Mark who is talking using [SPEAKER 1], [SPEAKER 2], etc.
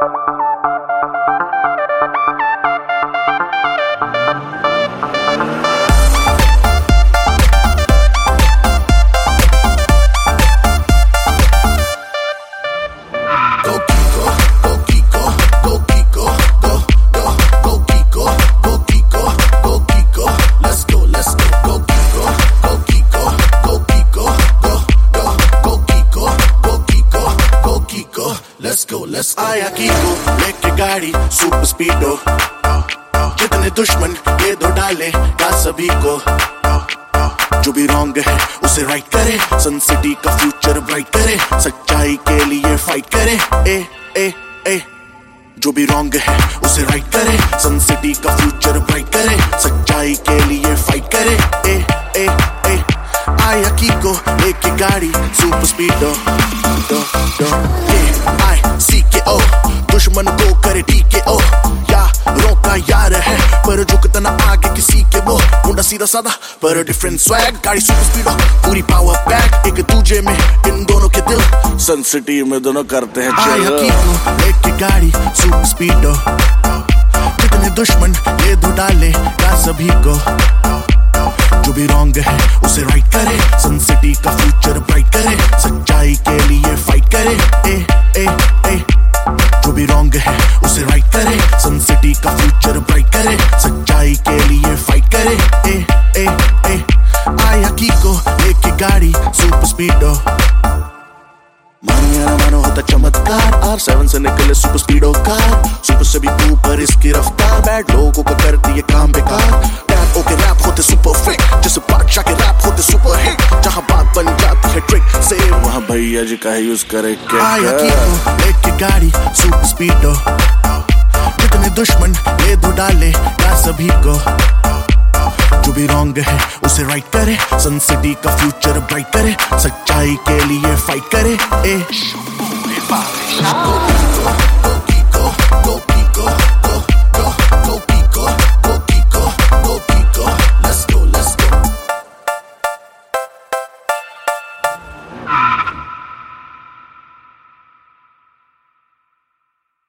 [SPEAKER 1] आया कीको लेके गाड़ी सुपर स्पीडो, कितने दुश्मन ये दो डाले का सभी को। जो भी रॉन्ग है उसे राइट करे, सन सिटी का फ्यूचर ब्राइट करे, सच्चाई के लिए फाइट करे। ए ए ए जो भी रॉन्ग है उसे राइट करे, सन सिटी का फ्यूचर ब्राइट करे, सच्चाई के लिए फाइट करे। ए ए ए आया कीको लेके गाड़ी सुपर स्पीडो, दो दो CKO, दुश्मन को करे TKO। यारों का यार है पर झुकता ना आगे किसी के वो, मुंडा सीधा साधा पर डिफरेंट स्वैग, गाड़ी सुपर स्पीडो पूरी पावर पैक, एक दूजे में इन दोनों के दिल, सन सिटी में दोनों करते हैं चल। आया कीको लेके गाड़ी सुपर स्पीडो, कितने दुश्मन ये दो डाले का सभी को। जो भी रॉन्ग है उसे राइट करे, सन सिटी का फ्यूचर ब्राइट करे, सच्चाई के लिए फाइट करे। ए ए ए जो भी रॉन्ग है उसे राइट करे, सन सिटी का फ्यूचर ब्राइट करे, सच्चाई के लिए फाइट करे। ए ए ए आया कीको लेके गाड़ी सुपर स्पीडो, मानो या ना मानो होता चमत्कार, R7 से निकले सुपर स्पीडो कार, सुपर से भी ऊपर इसकी रफ्तार, बैड लोगों को करती है काम बेकार। टैप के रैप होते सुपर फिट, जैसे बादशाह के रैप होते सुपर हिट, जहां बात बन जाती है ट्रिक से वहां भैया जी का यूज करे क्या। आया कीको लेके गाड़ी सुपर स्पीडो, कितने दुश्मन ये दो डाले का सभी को। जो भी रॉन्ग है उसे राइट करे, सन सिटी का फ्यूचर ब्राइट करे, सच्चाई के लिए फाइट करे। ए